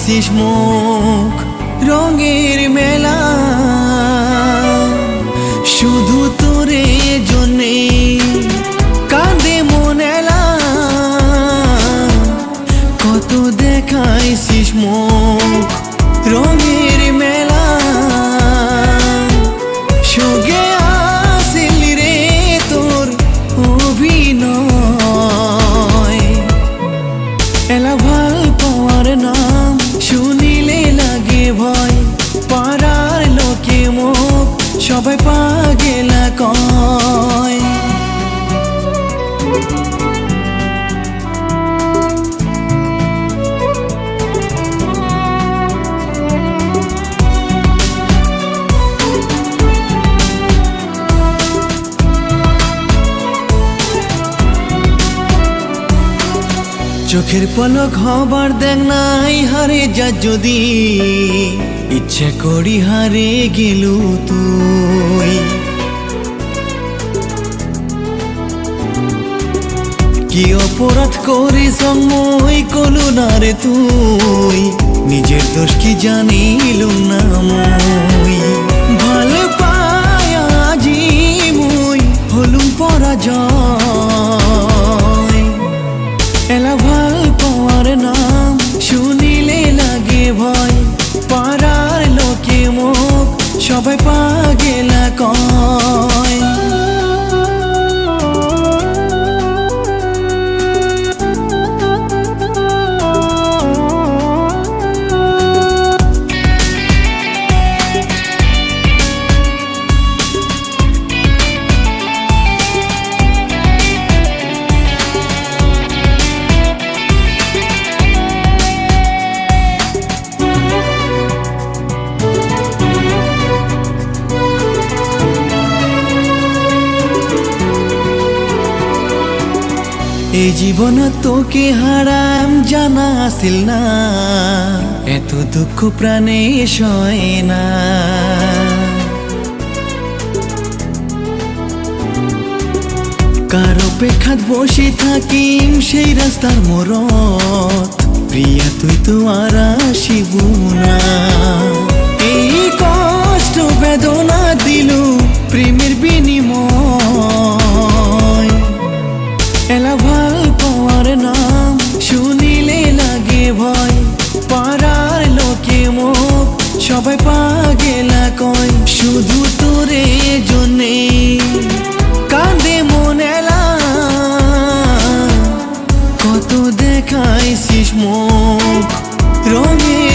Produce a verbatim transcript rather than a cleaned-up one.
দেখাইছিস মুখ রঙের মেলা শুধু তোরে জন্যে কাঁদে মনেলা কত দেখাইছিস মুখ রঙের মেলা সঙ্গে আসিল রে তোর অভিনয় এলা ভাল পাওয়ার নাম শুনিলে লাগে ভয় পাড়ার লোকে মুখ সবাই পাগেলা কয় চোখের পলক হবার দেখ নাই হারে যা যদি ইচ্ছে করি হারে গেলু তুই কি অপরাধ করে সময় কলু না রে তুই নিজের দোষ কি জানিলুম না মই ভালো পায় আজি মই হলুম পরাজয় এলা ভাল পাওয়ার নাম শুনিলে লাগে ভয় পাড়ার লোকে মুখ সবাই পাগেলা কয় এই জীবন তোকে হারাম জানা আসিল না এত দুঃখ প্রাণে সয় না কার অপেক্ষাত বসে থাকিম সেই রাস্তার মোড়ত প্রিয়া তুই তো আর আসিব না এই কষ্ট বেদনা দিল প্রেমের বিনিময় এলা ভাল পাওয়ার নাম শুনিলে লাগে ভয় পাড়ার লোকে মুখ সবাই পাগেলা কয় শুধু তোরে জন্যে কাঁদে মনেলা কত দেখাইছিস মুখ রঙে